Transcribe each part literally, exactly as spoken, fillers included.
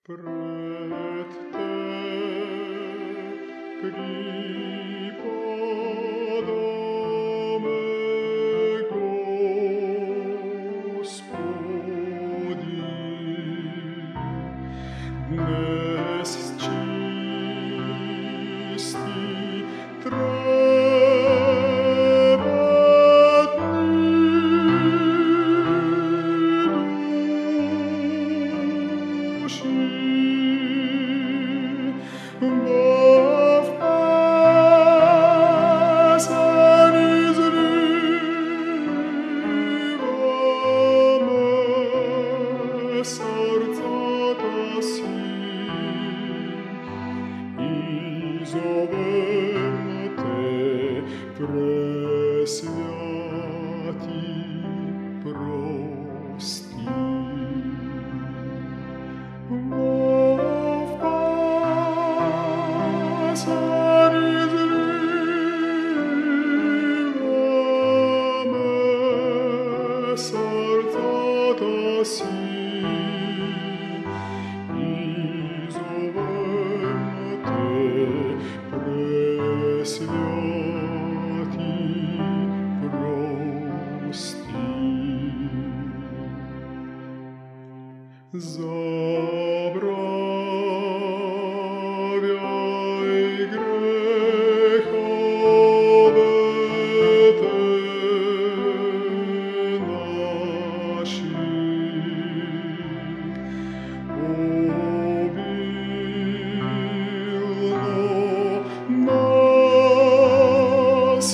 Пред Те припадаме, Господи, днес с чисти трепетни души, в песен изливаме сърцата си и зовем Те, пресвяти, прости. В песен изливаме сърцата си и зовем Те, пресвяти, прости. Забравяй греховете наши, обилно нас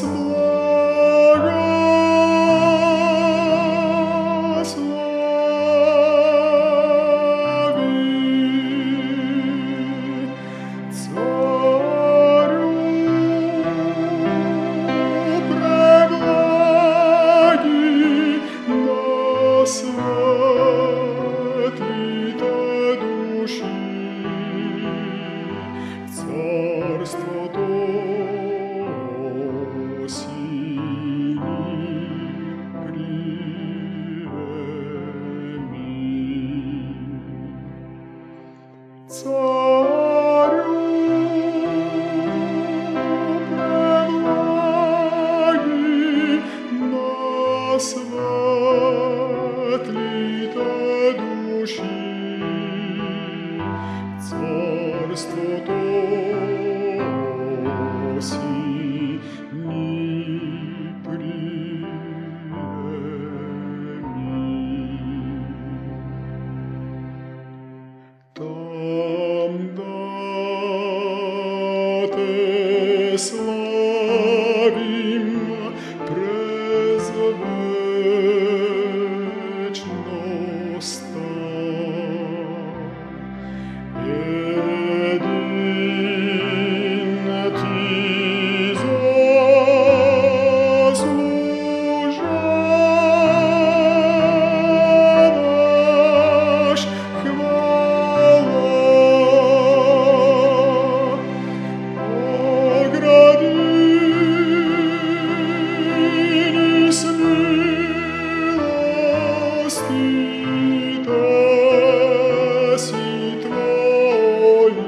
светлите души, царството сини приеми. Царю предлаги на светлите души, царството сини приеми. Там да Те славим през вечността. Един Ти заслужаваш хвала. Огради ни с милостите си Твои,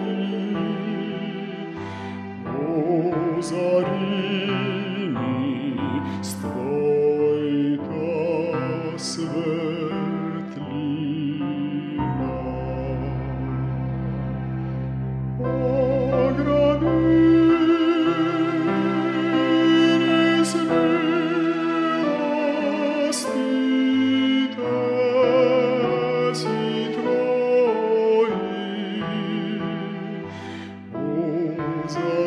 озари ни с Твоята светлина. Огради ни с милостите си Твои, озари